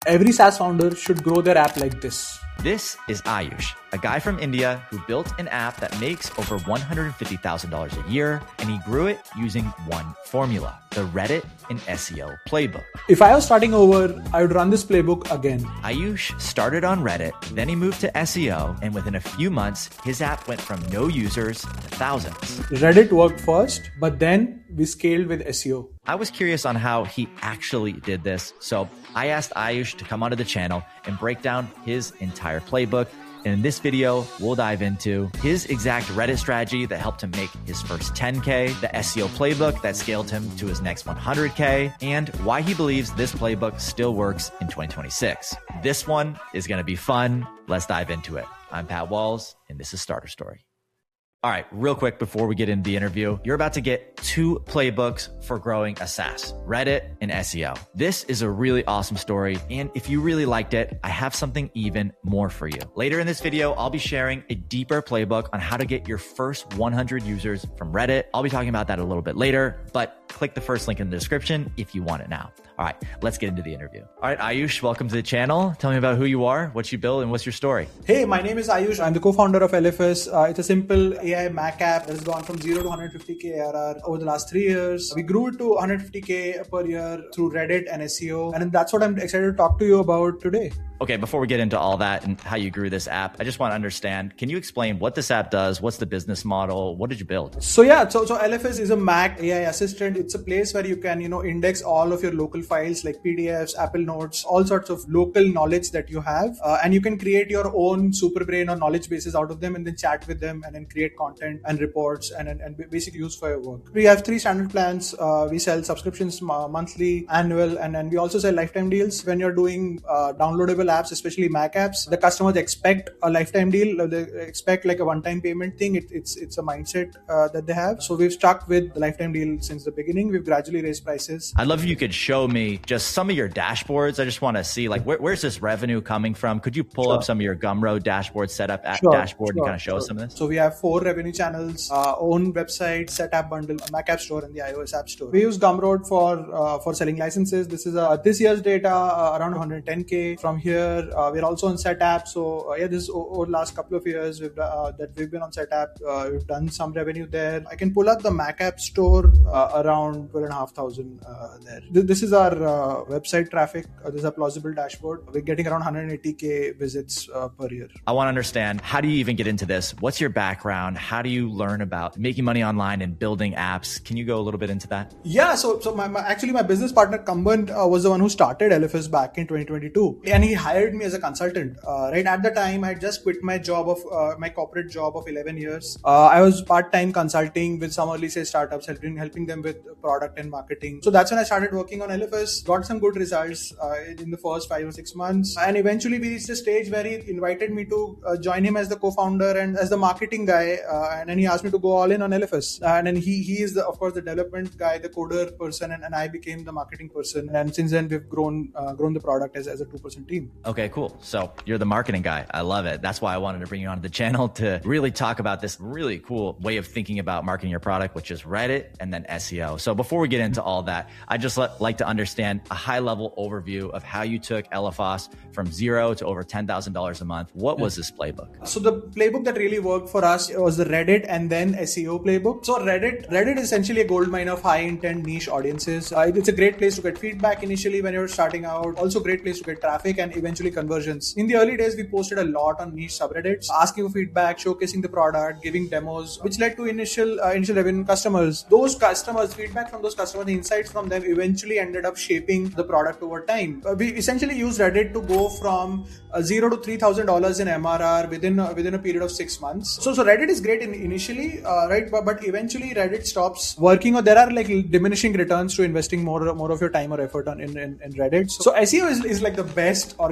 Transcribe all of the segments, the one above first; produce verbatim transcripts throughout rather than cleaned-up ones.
Every SaaS founder should grow their app like this. This is Ayush, a guy from India who built an app that makes over one hundred fifty thousand dollars a year, and he grew it using one formula, the Reddit and S E O playbook. If I was starting over, I would run this playbook again. Ayush started on Reddit, then he moved to S E O, and within a few months, his app went from no users to thousands. Reddit worked first, but then we scaled with S E O. I was curious on how he actually did this, so I asked Ayush to come onto the channel and break down his entire playbook. And in this video, we'll dive into his exact Reddit strategy that helped him make his first ten K, the S E O playbook that scaled him to his next one hundred K, and why he believes this playbook still works in twenty twenty-six. This one is going to be fun. Let's dive into it. I'm Pat Walls, and this is Starter Story. All right, real quick before we get into the interview, you're about to get two playbooks for growing a SaaS, Reddit and S E O. This is a really awesome story, and if you really liked it, I have something even more for you. Later in this video, I'll be sharing a deeper playbook on how to get your first one hundred users from Reddit. I'll be talking about that a little bit later, but click the first link in the description if you want it now. All right, let's get into the interview. All right, Ayush, welcome to the channel. Tell me about who you are, what you build, and what's your story. Hey, my name is Ayush. I'm the co-founder of L F S. Uh, it's a simple A I Mac app that has gone from zero to one hundred fifty K A R R over the last three years. We grew it to one hundred fifty K per year through Reddit and S E O. And that's what I'm excited to talk to you about today. Okay, before we get into all that and how you grew this app, I just want to understand, can you explain what this app does? What's the business model? What did you build? So yeah, so, so L F S is a Mac A I assistant. It's a place where you can, you know, index all of your local files like P D Fs, Apple Notes, all sorts of local knowledge that you have. Uh, and you can create your own super brain or knowledge bases out of them and then chat with them and then create content and reports and, and, and basically use for your work. We have three standard plans. Uh, we sell subscriptions monthly, annual, and then we also sell lifetime deals. When you're doing uh, downloadable apps, especially Mac apps, the customers expect a lifetime deal. They expect like a one-time payment thing. It, it's it's a mindset uh, that they have. So we've stuck with the lifetime deal since the beginning. We've gradually raised prices. I'd love if you could show me just some of your dashboards. I just want to see like where, where's this revenue coming from? Could you pull sure. up some of your Gumroad dashboard setup app sure, dashboard sure, and kind of show sure. us some of this? So we have four revenue channels: uh, own website, set app bundle, Mac App Store, and the iOS App Store. We use Gumroad for uh, for selling licenses. This is uh, this year's data uh, around one hundred ten K. From here, uh, we're also on SetApp. So uh, yeah, this over the last couple of years we've uh, that we've been on SetApp. Uh, we've done some revenue there. I can pull up the Mac App Store uh, around twelve and a half thousand uh, there. This is our uh, website traffic. Uh, this is a plausible dashboard. We're getting around one hundred eighty K visits uh, per year. I want to understand, how do you even get into this? What's your background? How do you learn about making money online and building apps? Can you go a little bit into that? Yeah, so so my, my actually my business partner Kamban uh, was the one who started L F S back in twenty twenty-two, and he hired me as a consultant. Uh, right at the time, I just quit my job of uh, my corporate job of eleven years. Uh, I was part-time consulting with some early stage startups, helping helping them with product and marketing. So that's when I started working on L F S. Got some good results uh, in the first five or six months, and eventually we reached a stage where he invited me to uh, join him as the co-founder and as the marketing guy, uh, and then he asked me to go all in on L F S. And then he he is the, of course the development guy, the coder person, and, and I became the marketing person. And since then we've grown uh, grown the product as, as a two person team. Okay, cool. So you're the marketing guy. I love it. That's why I wanted to bring you onto the channel to really talk about this really cool way of thinking about marketing your product, which is Reddit and then S E O. So before we get into all that, I just let, like to understand a high level overview of how you took L F S from zero to over ten thousand dollars a month. What was this playbook? So the playbook that really worked for us was the Reddit and then S E O playbook. So Reddit, Reddit is essentially a gold mine of high intent niche audiences. Uh, it's a great place to get feedback initially when you're starting out. Also great place to get traffic and eventually conversions. In the early days, we posted a lot on niche subreddits, asking for feedback, showcasing the product, giving demos, which led to initial uh, initial revenue customers. Those customers, feedback from those customers, the insights from them eventually ended up shaping the product over time. Uh, we essentially used Reddit to go from uh, zero to three thousand dollars in M R R within uh, within a period of six months. So so Reddit is great in, initially, uh, right? But, but eventually Reddit stops working, or there are like diminishing returns to investing more more of your time or effort on in, in, in Reddit. So, so S E O is, is like the best organic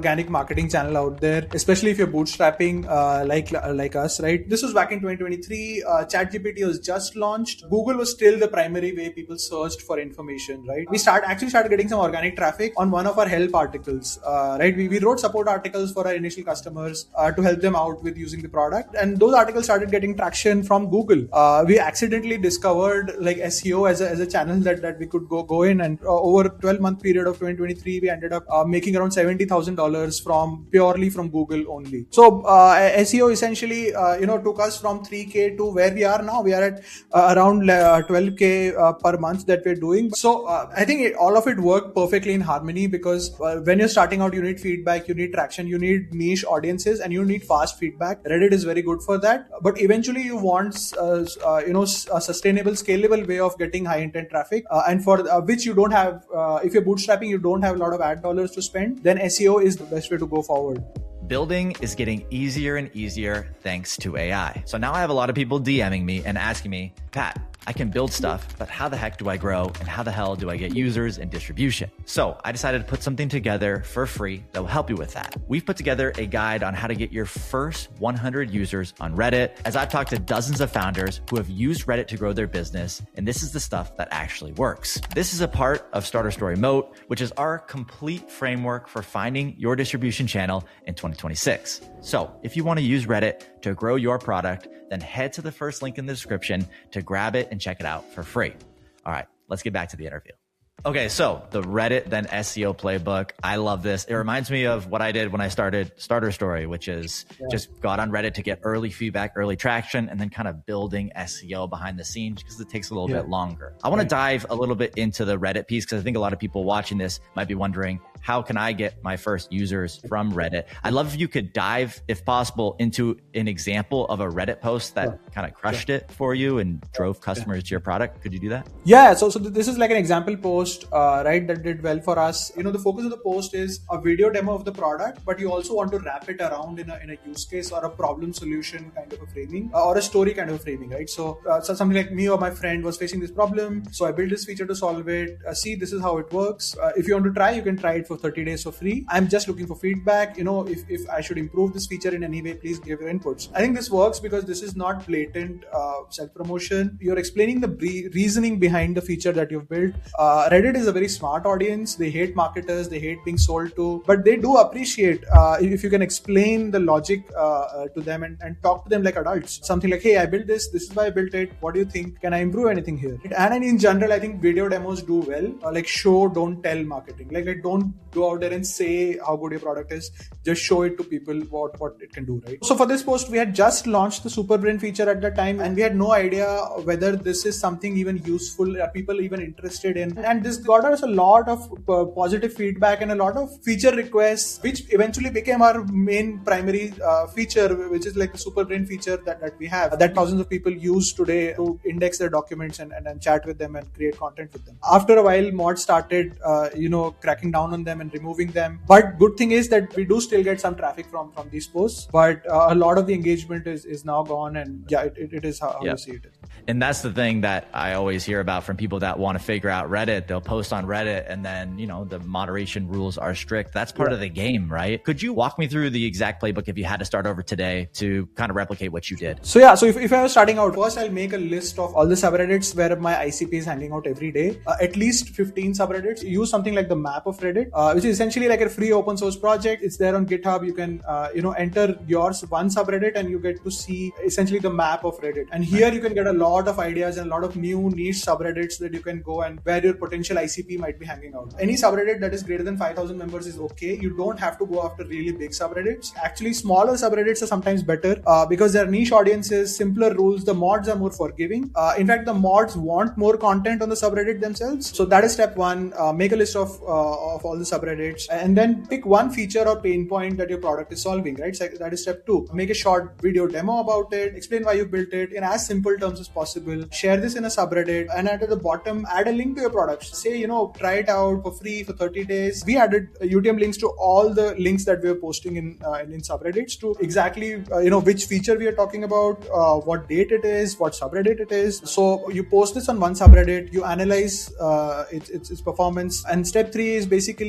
organic marketing channel out there, especially if you're bootstrapping uh, like like us, right? This was back in twenty twenty-three. Uh, ChatGPT was just launched. Google was still the primary way people searched for information, right? We start actually started getting some organic traffic on one of our help articles, uh, right? We, we wrote support articles for our initial customers uh, to help them out with using the product, and those articles started getting traction from Google. Uh, we accidentally discovered like S E O as a, as a channel that, that we could go go in, and uh, over a twelve month period of twenty twenty-three, we ended up uh, making around seventy thousand dollars from purely from Google only. So uh, S E O essentially uh, you know took us from three K to where we are now. We are at uh, around uh, twelve K uh, per month that we're doing. So uh, I think it, all of it worked perfectly in harmony, because uh, when you're starting out, you need feedback, you need traction, you need niche audiences, and you need fast feedback. Reddit is very good for that. But eventually you want uh, uh, you know a sustainable, scalable way of getting high intent traffic, uh, and for uh, which you don't have uh, if you're bootstrapping, you don't have a lot of ad dollars to spend, then S E O is the best way to go forward. Building is getting easier and easier thanks to A I. So now I have a lot of people DMing me and asking me, Pat, I can build stuff, but how the heck do I grow? And how the hell do I get users and distribution? So I decided to put something together for free that will help you with that. We've put together a guide on how to get your first one hundred users on Reddit, as I've talked to dozens of founders who have used Reddit to grow their business. And this is the stuff that actually works. This is a part of Starter Story Moat, which is our complete framework for finding your distribution channel in twenty twenty-six. So if you want to use Reddit to grow your product, then head to the first link in the description to grab it and check it out for free. All right, let's get back to the interview. Okay, so the Reddit then S E O playbook. I love this. It reminds me of what I did when I started Starter Story, which is yeah. just got on Reddit to get early feedback, early traction, and then kind of building S E O behind the scenes because it takes a little yeah. bit longer. I want right. to dive a little bit into the Reddit piece because I think a lot of people watching this might be wondering, how can I get my first users from Reddit? I'd love if you could dive, if possible, into an example of a Reddit post that yeah. kind of crushed yeah. it for you and drove customers yeah. to your product. Could you do that? Yeah. So, so this is like an example post, uh, right, that did well for us. You know, the focus of the post is a video demo of the product, but you also want to wrap it around in a, in a use case or a problem solution kind of a framing, uh, or a story kind of a framing, right? So, uh, so something like me or my friend was facing this problem. So I built this feature to solve it. Uh, see, this is how it works. Uh, if you want to try, you can try it for thirty days for free. I'm just looking for feedback. You know, if, if I should improve this feature in any way, please give your inputs. I think this works because this is not blatant uh, self-promotion. You're explaining the bre- reasoning behind the feature that you've built. Uh, Reddit is a very smart audience. They hate marketers. They hate being sold to, but they do appreciate uh, if you can explain the logic uh, uh, to them and, and talk to them like adults. Something like, hey, I built this. This is why I built it. What do you think? Can I improve anything here? And in general, I think video demos do well. Uh, like show, don't tell marketing. Like, like don't go out there and say how good your product is. Just show it to people what, what it can do, right? So for this post, we had just launched the Super Brain feature at that time, and we had no idea whether this is something even useful, are people even interested in. And this got us a lot of uh, positive feedback and a lot of feature requests, which eventually became our main primary uh, feature, which is like the Super Brain feature that, that we have, that thousands of people use today to index their documents and, and, and chat with them and create content with them. After a while, mods started, uh, you know, cracking down on them and removing them. But good thing is that we do still get some traffic from, from these posts, but uh, a lot of the engagement is, is now gone, and yeah, it, it, it is how, how yep. you see it. And that's the thing that I always hear about from people that want to figure out Reddit. They'll post on Reddit and then, you know, the moderation rules are strict. That's part yeah. of the game, right? Could you walk me through the exact playbook if you had to start over today to kind of replicate what you did? So yeah, so if, if I was starting out, first I'll make a list of all the subreddits where my I C P is hanging out every day. Uh, at least fifteen subreddits. Use something like the map of Reddit, uh, which is essentially like a free open source project. It's there on GitHub. You can, uh, you know, enter yours one subreddit and you get to see essentially the map of Reddit. And here you can get a lot of ideas and a lot of new niche subreddits that you can go and where your potential I C P might be hanging out. Any subreddit that is greater than five thousand members is okay. You don't have to go after really big subreddits. Actually, smaller subreddits are sometimes better uh, because they're niche audiences, simpler rules. The mods are more forgiving. Uh, in fact, the mods want more content on the subreddit themselves. So that is step one. Uh, make a list of uh, of all the subreddits and then pick one feature or pain point that your product is solving, right? So that is step two. Make a short video demo about it. Explain why you built it in as simple terms as possible. Share this in a subreddit, and at the bottom, add a link to your product. Say, you know, try it out for free for thirty days. We added U T M links to all the links that we are posting in uh, in, in subreddits to exactly, uh, you know, which feature we are talking about, uh, what date it is, what subreddit it is. So you post this on one subreddit, you analyze uh, its, its its performance. And step three is basically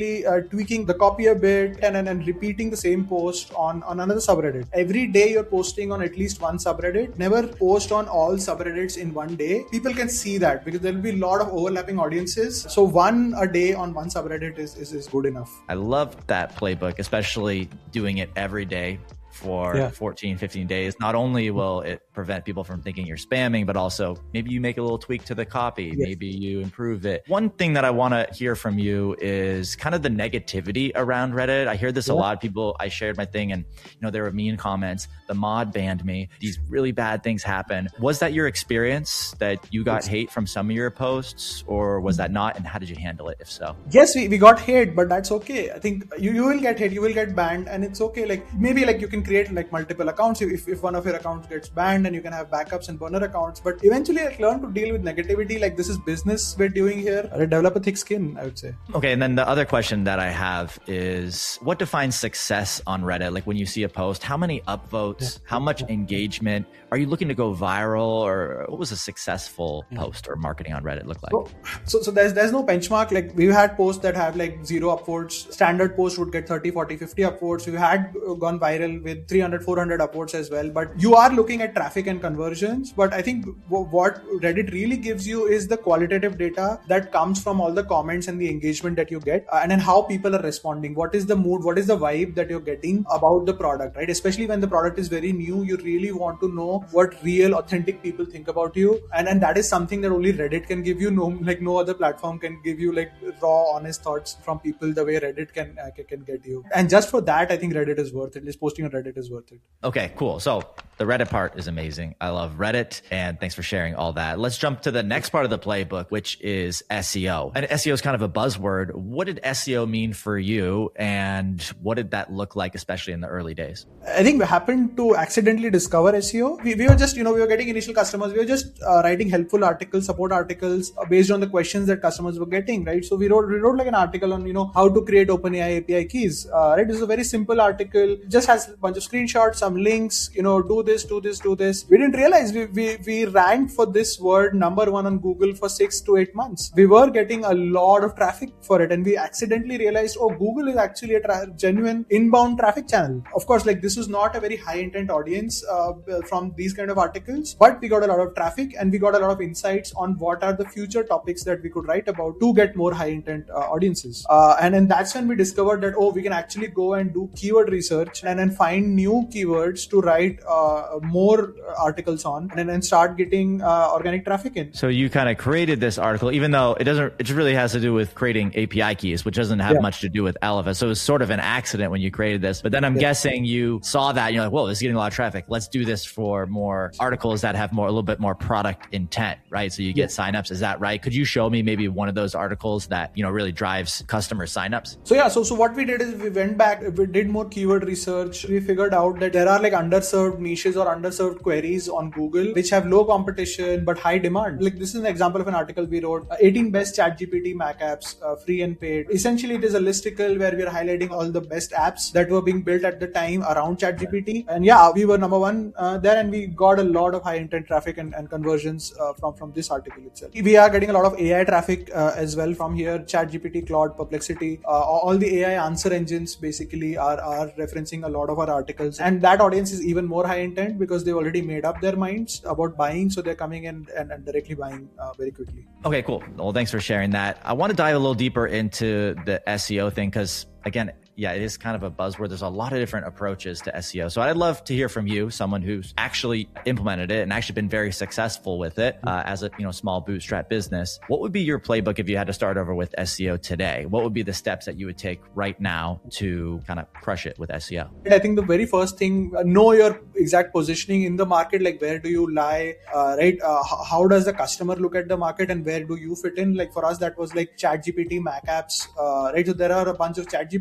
essentially uh, tweaking the copy a bit and, and, and repeating the same post on, on another subreddit. Every day you're posting on at least one subreddit. Never post on all subreddits in one day. People can see that because there will be a lot of overlapping audiences. So one a day on one subreddit is, is, is good enough. I love that playbook, especially doing it every day for yeah. fourteen, fifteen days. Not only will it prevent people from thinking you're spamming, but also maybe you make a little tweak to the copy. Yes. Maybe you improve it. One thing that I want to hear from you is kind of the negativity around Reddit. I hear this yeah. a lot. People, I shared my thing and, you know, there were mean comments. The mod banned me. These really bad things happen. Was that your experience, that you got yes. hate from some of your posts, or was that not? And how did you handle it, if so? Yes, we, we got hate, but that's okay. I think you, you will get hate, you will get banned, and it's okay. Like maybe like you can create like multiple accounts if, if one of your accounts gets banned, and you can have backups and burner accounts. But eventually like learn to deal with negativity. Like this is business we're doing here. Or develop a thick skin, I would say. Okay. And then the other question that I have is, what defines success on Reddit? Like when you see a post, how many upvotes, yeah. how much engagement? Are you looking to go viral, or what was a successful yeah. post or marketing on Reddit look like? So, so, so there's, there's no benchmark. Like we've had posts that have like zero upvotes. Standard post would get thirty, forty, fifty upvotes. We've had gone viral with three hundred, four hundred upvotes as well. But you are looking at traffic and conversions. But I think w- what Reddit really gives you is the qualitative data that comes from all the comments and the engagement that you get, uh, and then how people are responding. What is the mood? What is the vibe that you're getting about the product, right? Especially when the product is very new, you really want to know what real, authentic people think about you. And, and that is something that only Reddit can give you. No, like no other platform can give you like raw, honest thoughts from people the way Reddit can, uh, can get you. And just for that, I think Reddit is worth it. Just posting on Reddit is worth it. Okay, cool. So the Reddit part is amazing. I love Reddit, and thanks for sharing all that. Let's jump to the next part of the playbook, which is S E O. And S E O is kind of a buzzword. What did S E O mean for you, and what did that look like, especially in the early days? I think we happened to accidentally discover S E O. We, we were just, you know, we were getting initial customers. We were just uh, writing helpful articles, support articles uh, based on the questions that customers were getting, right? So we wrote, we wrote like an article on, you know, how to create OpenAI A P I keys, uh, right? This is a very simple article, just has a bunch of screenshots, some links, you know, do this, do this, do this. We didn't realize we, we, we ranked for this word number one on Google for six to eight months. We were getting a lot of traffic for it, and we accidentally realized, oh, Google is actually a tra- genuine inbound traffic channel. Of course, like this was not a very high intent audience uh, from these kind of articles, but we got a lot of traffic and we got a lot of insights on what are the future topics that we could write about to get more high intent uh, audiences. Uh, and then that's when we discovered that, oh, we can actually go and do keyword research and then find new keywords to write uh, more articles on, and then start getting uh, organic traffic in. So you kind of created this article, even though it doesn't, it really has to do with creating A P I keys, which doesn't have yeah. much to do with Elephant. So it was sort of an accident when you created this. But then I'm yeah. guessing you saw that and you're like, whoa, this is getting a lot of traffic. Let's do this for more articles that have more, a little bit more product intent, right? So you get yeah. signups. Is that right? Could you show me maybe one of those articles that, you know, really drives customer signups? So yeah, so, so what we did is we went back, we did more keyword research. We figured out that there are like underserved niches or underserved queries on Google, which have low competition, but high demand. Like this is an example of an article we wrote, uh, eighteen best ChatGPT Mac apps, uh, free and paid. Essentially, it is a listicle where we are highlighting all the best apps that were being built at the time around ChatGPT. And yeah, we were number one uh, there, and we got a lot of high intent traffic and, and conversions uh, from, from this article itself. We are getting a lot of A I traffic uh, as well from here. ChatGPT, Claude, Perplexity, uh, all the A I answer engines basically are, are referencing a lot of our articles. And that audience is even more high intent because they've already made up their minds about buying. So they're coming in and, and directly buying uh, very quickly. Okay, cool. Well, thanks for sharing that. I want to dive a little deeper into the S E O thing because, again, yeah, it is kind of a buzzword. There's a lot of different approaches to S E O. So I'd love to hear from you, someone who's actually implemented it and actually been very successful with it uh, as a you know small bootstrap business. What would be your playbook if you had to start over with S E O today? What would be the steps that you would take right now to kind of crush it with S E O? I think the very first thing, uh, know your exact positioning in the market. Like where do you lie, uh, right? Uh, h- how does the customer look at the market and where do you fit in? Like for us, that was like ChatGPT Mac apps, uh, right? So there are a bunch of ChatGPT apps.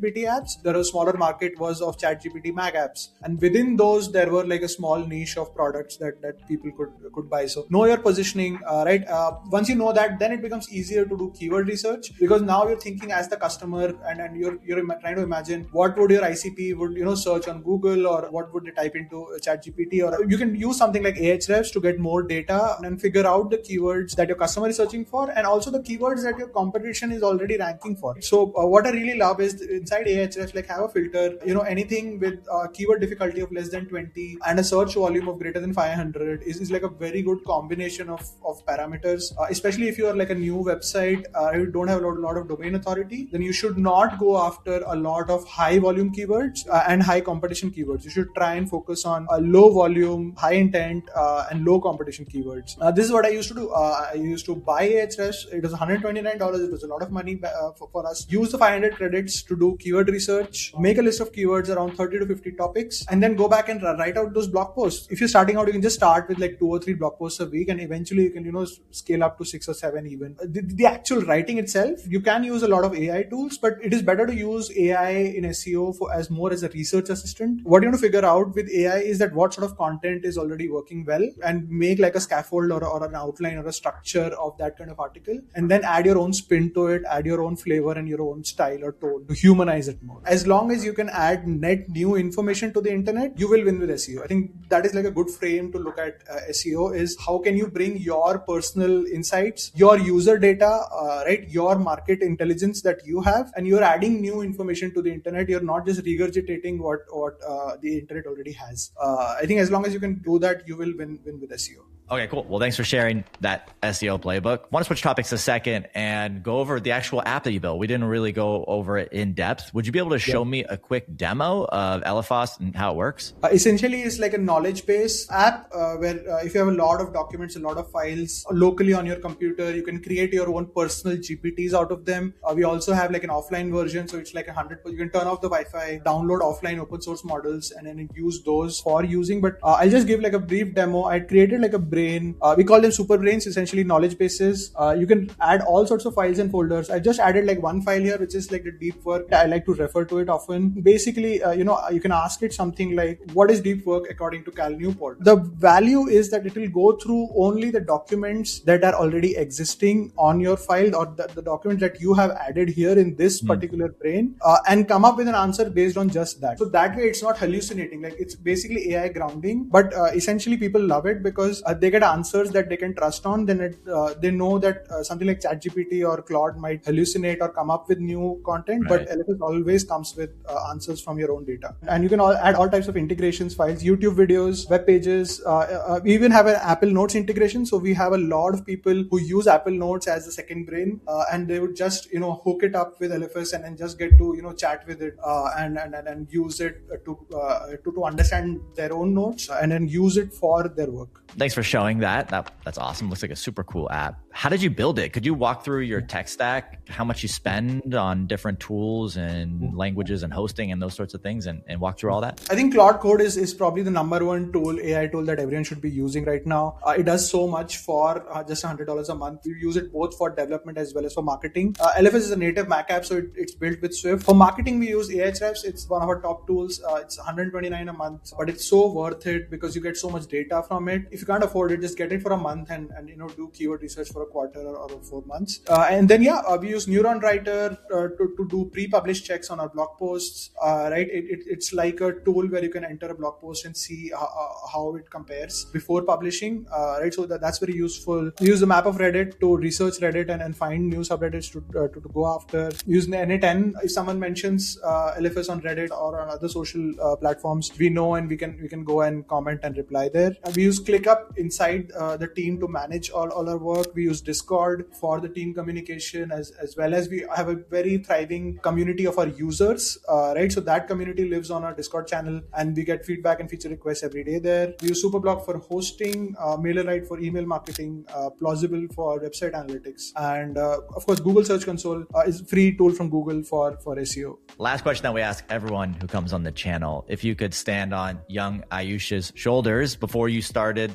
apps. There was a smaller market was of ChatGPT Mac apps. And within those, there were like a small niche of products that, that people could, could buy. So know your positioning, uh, right? Uh, once you know that, then it becomes easier to do keyword research, because now you're thinking as the customer, and, and you're, you're trying to imagine what would your I C P would, you know, search on Google, or what would they type into ChatGPT, or you can use something like Ahrefs to get more data and figure out the keywords that your customer is searching for, and also the keywords that your competition is already ranking for. So uh, what I really love is inside Ahrefs, like have a filter, you know, anything with uh, keyword difficulty of less than twenty and a search volume of greater than five hundred is, is like a very good combination of, of parameters, uh, especially if you are like a new website, uh, you don't have a lot, lot of domain authority, then you should not go after a lot of high volume keywords uh, and high competition keywords. You should try and focus on a low volume, high intent uh, and low competition keywords. Uh, this is what I used to do. Uh, I used to buy Ahrefs. It was one hundred twenty-nine dollars. It was a lot of money uh, for, for us. Use the five hundred credits to do keyword research, make a list of keywords around thirty to fifty topics, and then go back and write out those blog posts. If you're starting out, you can just start with like two or three blog posts a week, and eventually you can, you know, scale up to six or seven even. The, the actual writing itself, you can use a lot of A I tools, but it is better to use A I in S E O for as more as a research assistant. What you want to figure out with A I is that what sort of content is already working well, and make like a scaffold or, or an outline or a structure of that kind of article, and then add your own spin to it, add your own flavor and your own style or tone to humanize it more. As long as you can add net new information to the internet, you will win with S E O. I think that is like a good frame to look at uh, S E O, is how can you bring your personal insights, your user data, uh, right, your market intelligence that you have, and you're adding new information to the internet. You're not just regurgitating what what uh, the internet already has. Uh, I think as long as you can do that, you will win win with S E O. Okay, cool. Well, thanks for sharing that S E O playbook. I want to switch topics a second and go over the actual app that you built. We didn't really go over it in depth. Would you be able to show yeah. me a quick demo of Elephos and how it works? Uh, essentially, it's like a knowledge base app uh, where uh, if you have a lot of documents, a lot of files locally on your computer, you can create your own personal G P Ts out of them. Uh, we also have like an offline version. So it's like a hundred, you can turn off the Wi-Fi, download offline open source models, and then use those for using. But uh, I'll just give like a brief demo. I created like a brain. Uh, we call them super brains, essentially knowledge bases. Uh, you can add all sorts of files and folders. I just added like one file here, which is like the deep work. I like to refer to it often. Basically, uh, you know, you can ask it something like, what is deep work according to Cal Newport? The value is that it will go through only the documents that are already existing on your file, or the, the documents that you have added here in this mm. particular brain, uh, and come up with an answer based on just that. So that way it's not hallucinating. Like it's basically A I grounding, but uh, essentially people love it because uh, they get answers that they can trust on. Then it, uh, they know that uh, something like ChatGPT or Claude might hallucinate or come up with new content, right. But Elephos always comes with uh, answers from your own data. And you can all add all types of integrations, files, YouTube videos, web pages. Uh, uh, we even have an Apple Notes integration. So we have a lot of people who use Apple Notes as a second brain, uh, and they would just, you know, hook it up with Elephos and then just get to, you know, chat with it uh, and, and and use it to, uh, to to understand their own notes and then use it for their work. Thanks for showing that. That that's awesome. Looks like a super cool app. How did you build it? Could you walk through your tech stack, how much you spend on different tools and languages and hosting and those sorts of things, and, and walk through all that? I think Claude Code is, is probably the number one tool, A I tool that everyone should be using right now. Uh, it does so much for uh, just one hundred dollars a month. We use it both for development as well as for marketing. Uh, Elephos is a native Mac app, so it, it's built with Swift. For marketing, we use Ahrefs. It's one of our top tools. Uh, it's one hundred twenty-nine dollars a month, but it's so worth it because you get so much data from it. If you can't afford it, just get it for a month and, and you know, do keyword research for a quarter or, or four months. Uh, and then, yeah, uh, we use Neuron Writer uh, to, to do pre-published checks on our blog posts, uh, right? It, it, it's like a tool where you can enter a blog post and see how, uh, how it compares before publishing, uh, right? So that, that's very useful. We use the map of Reddit to research Reddit and, and find new subreddits to, uh, to, to go after. Use N A ten. If someone mentions uh, Elephos on Reddit or on other social uh, platforms, we know and we can we can go and comment and reply there. And we use ClickUp inside uh, the team to manage all, all our work. We use Discord for the team communication, as, as well as we have a very thriving community of our users, uh, right? So that community lives on our Discord channel and we get feedback and feature requests every day there. We use Superblog for hosting, uh, MailerLite for email marketing, uh, Plausible for website analytics, and uh, of course Google Search Console uh, is a free tool from Google for, for S E O. Last question that we ask everyone who comes on the channel: if you could stand on young Ayush's shoulders before you started this, before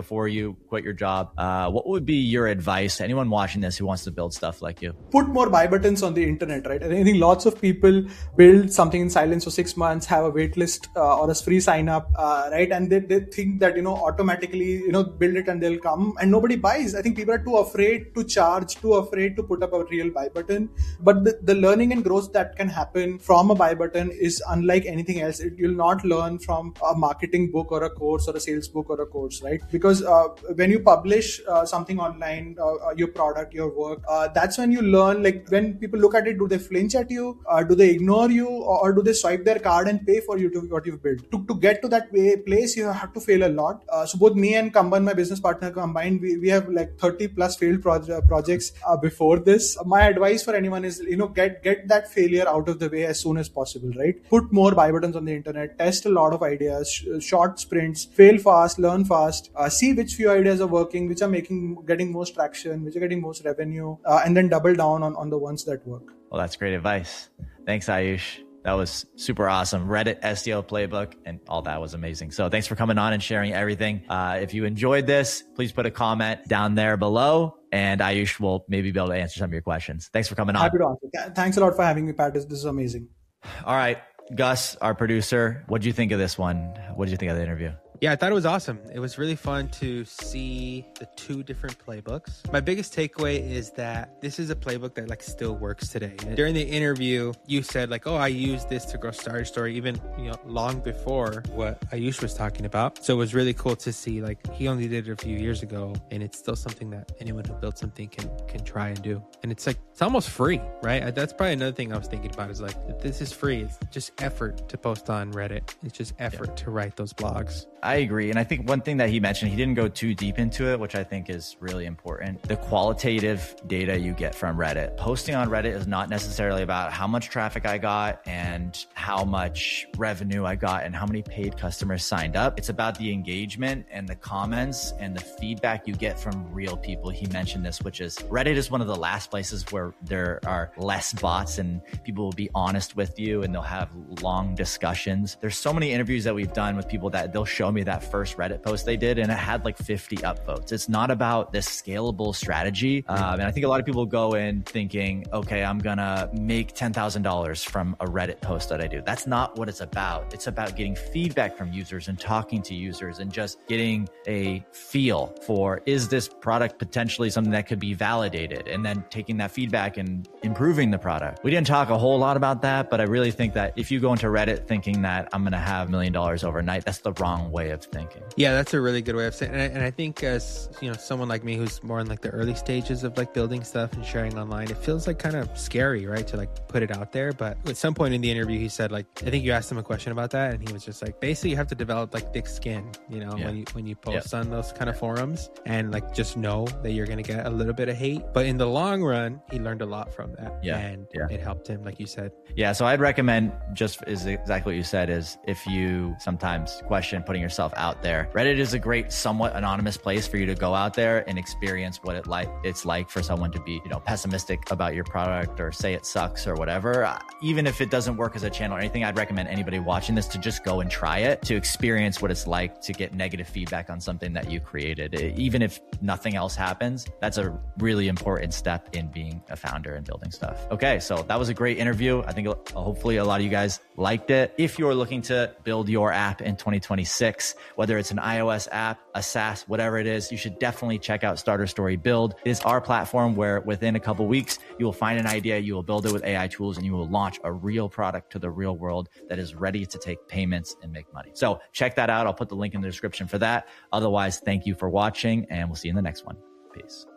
before you quit your job, uh, what would be your advice to anyone watching this who wants to build stuff like you? Put more buy buttons on the internet, right? I think lots of people build something in silence for six months, have a wait list uh, or a free sign up, uh, right? And they, they think that, you know, automatically, you know, build it and they'll come, and nobody buys. I think people are too afraid to charge, too afraid to put up a real buy button. But the, the learning and growth that can happen from a buy button is unlike anything else. It, you'll not learn from a marketing book or a course or a sales book or a course, right? Because uh, when you publish uh, something online, uh, your product, your work, uh, that's when you learn. Like when people look at it, do they flinch at you? Uh, do they ignore you? Or, or do they swipe their card and pay for you to what you've built? To, to get to that way, place, you have to fail a lot. Uh, so both me and Kamban, my business partner combined, we, we have like thirty plus failed pro- projects uh, before this. My advice for anyone is, you know, get, get that failure out of the way as soon as possible, right? Put more buy buttons on the internet, test a lot of ideas, sh- short sprints, fail fast, learn fast, uh, see which few ideas are working, which are making, getting most traction, which are getting most revenue, uh, and then double down on, on the ones that work. Well, that's great advice. Thanks, Ayush. That was super awesome. Reddit S E O playbook and all that was amazing. So thanks for coming on and sharing everything. Uh, if you enjoyed this, please put a comment down there below and Ayush will maybe be able to answer some of your questions. Thanks for coming on. Happy to answer. Thanks a lot for having me, Pat. This is amazing. All right. Gus, our producer, what did you think of this one? What did you think of the interview? Yeah, I thought it was awesome. It was really fun to see the two different playbooks. My biggest takeaway is that this is a playbook that like still works today. And during the interview, you said like, oh, I used this to grow Starter Story even, you know, long before what Ayush was talking about. So it was really cool to see like he only did it a few years ago and it's still something that anyone who built something can can try and do. And it's like, it's almost free, right? That's probably another thing I was thinking about is like, this is free. It's just effort to post on Reddit. It's just effort yeah. to write those blogs. I agree. And I think one thing that he mentioned, he didn't go too deep into it, which I think is really important. The qualitative data you get from Reddit. Posting on Reddit is not necessarily about how much traffic I got and how much revenue I got and how many paid customers signed up. It's about the engagement and the comments and the feedback you get from real people. He mentioned this, which is Reddit is one of the last places where there are less bots and people will be honest with you and they'll have long discussions. There's so many interviews that we've done with people that they'll show me that first Reddit post they did and it had like fifty upvotes. It's not about this scalable strategy. Um, and I think a lot of people go in thinking, okay, I'm gonna make ten thousand dollars from a Reddit post that I do. That's not what it's about. It's about getting feedback from users and talking to users and just getting a feel for, is this product potentially something that could be validated? And then taking that feedback and improving the product. We didn't talk a whole lot about that, but I really think that if you go into Reddit thinking that I'm gonna have a million dollars overnight, that's the wrong way of thinking. Yeah, that's a really good way of saying it. And I, and I think as, you know, someone like me who's more in like the early stages of like building stuff and sharing online, it feels like kind of scary, right? To like put it out there. But at some point in the interview, he said like, I think you asked him a question about that. And he was just like, basically you have to develop like thick skin, you know, yeah. when you, when you post yeah. on those kind of forums and like, just know that you're going to get a little bit of hate. But in the long run, he learned a lot from that. Yeah. And yeah. it helped him, like you said. Yeah. So I'd recommend, just is exactly what you said, is if you sometimes question putting yourself out there, Reddit is a great, somewhat anonymous place for you to go out there and experience what it like it's like for someone to be, you know, pessimistic about your product or say it sucks or whatever. Even if it doesn't work as a channel or anything, I'd recommend anybody watching this to just go and try it, to experience what it's like to get negative feedback on something that you created. Even if nothing else happens, that's a really important step in being a founder and building stuff. Okay, so that was a great interview. I think hopefully a lot of you guys liked it. If you're looking to build your app in twenty twenty-six, whether it's an iOS app, a SaaS, whatever it is, you should definitely check out Starter Story Build. It is our platform where within a couple weeks, you will find an idea, you will build it with A I tools, and you will launch a real product to the real world that is ready to take payments and make money. So check that out. I'll put the link in the description for that. Otherwise, thank you for watching, and we'll see you in the next one. Peace.